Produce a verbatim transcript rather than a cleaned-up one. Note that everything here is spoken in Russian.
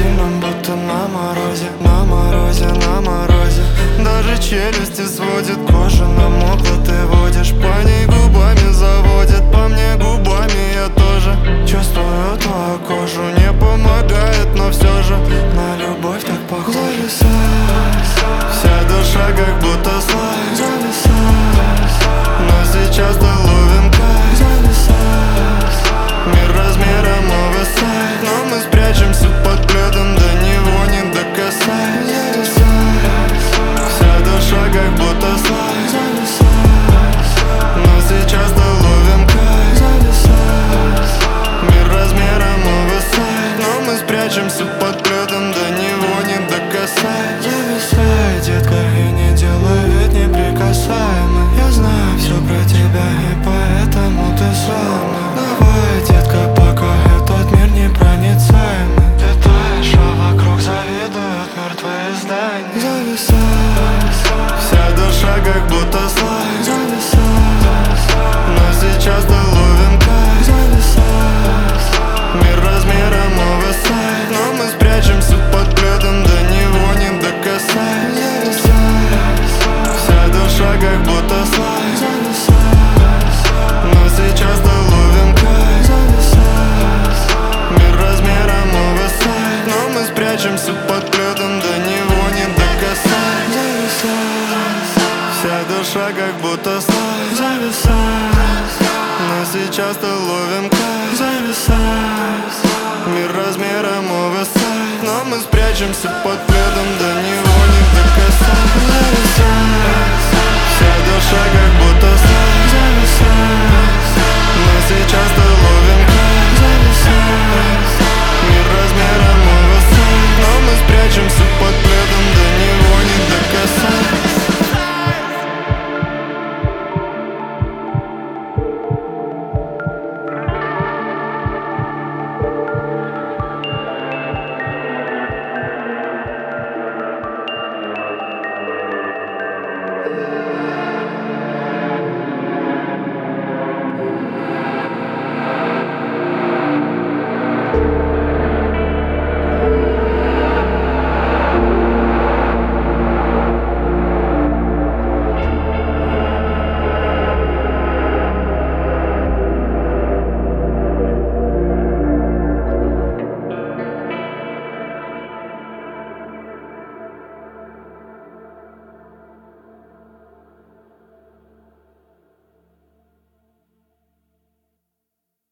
сильным, будто на морозе, на морозе, на морозе. Даже челюсти сводит, кожа намокла, ты водишь по ней губами, заводит по мне губами, я тоже чувствую твою кожу, не помогает, но все же на любовь так похоже. Зависай, вся душа как будто слайм. Зависай, но сейчас ты ловим кайф. Зависай, мир размером оверсайз, но мы спрячемся под пледом, до него не докасаясь. Зависай, вся душа как будто слайм. Зависай, но сейчас ты ловим кайф. Зависай, мир размером оверсайз, но мы спрячемся под пледом, до него не докасаясь. Зависай, детка, и не делай вид неприкасаемый. Я знаю все про тебя, и поэтому ты самая. Давай, детка, пока этот мир непроницаемый. Ты таешь, а вокруг завидуют мертвые здания. Зависай, вся душа как будто слайм. Зависай, но сейчас ты ловим кайф. Зависай, мир размером оверсайз, но мы спрячемся под пледом, до него не докасаясь. Зависай, вся душа как будто слайм. Зависай, но сейчас ты ловим кайф. Зависай, мир размером оверсайз, но мы спрячемся под пледом, до него не докасаясь. Зависай, вся душа как будто слайм. Зависай, но сейчас ты ловим кайф. Зависай, мир размером оверсайз, но мы спрячемся под пледом.